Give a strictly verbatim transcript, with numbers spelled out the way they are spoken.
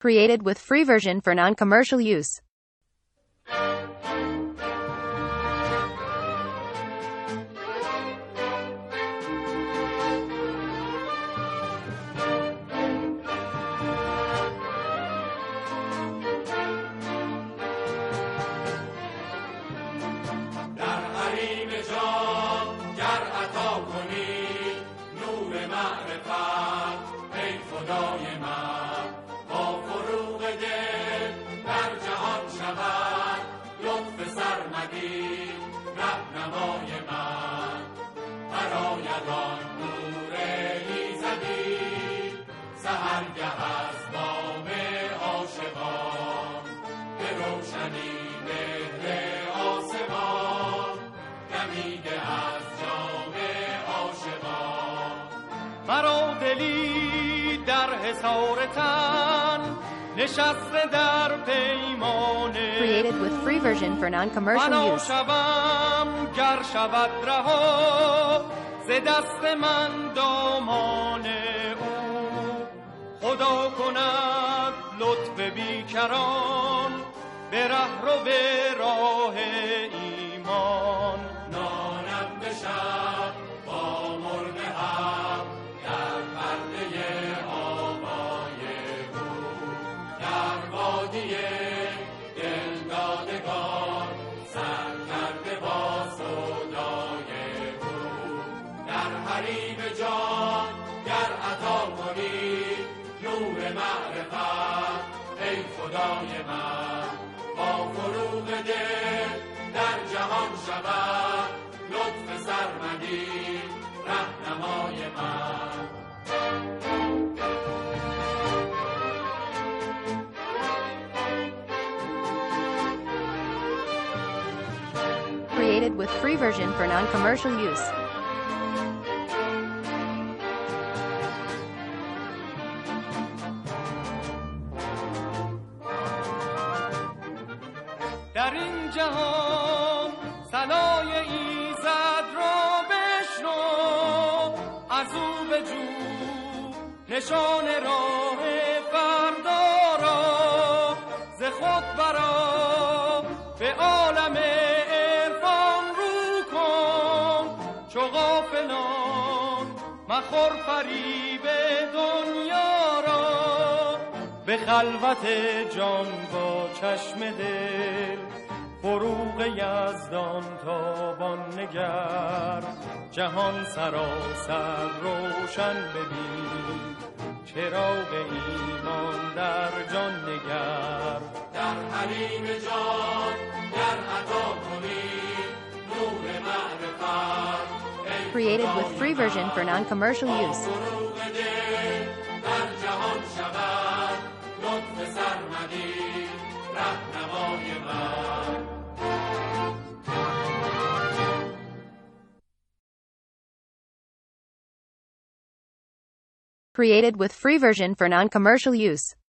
Created with free version for non-commercial use. مرا دلی در حصار تن نشسته در پیمانه Created with free version for non-commercial منو use. شوم گر شود رها ز دست من دامان او خدا کند لطف بیکران به ره رو به راه ایمان نانم بشب با مرغ حق در پرده آبای او در وادی دلدادگان سر کرده با سودای او در حریم جان گر عطا کنی نور معرفت ای خدای من با فروغ دل در جهان شود لطف سرمدی رهنمای من Created with free version for non-commercial use. در این جهان ثنای ایزد را بشنو از او بجو نشان راه فردا را ز خود برا به عالم عرفان رو کن چو غافلان مخور فریب دنیا را به خلوت جان با چشم دل فروغ یزدان تابان نگر جهان سراسر روشن ببین چراغ ایمان در جان نگر در حریم جان در عطا کنی نور معرفت Created with free version for non-commercial use. فروغ دل در جهان شود لطف سرمدی رهنمای من Created with free version for non-commercial use.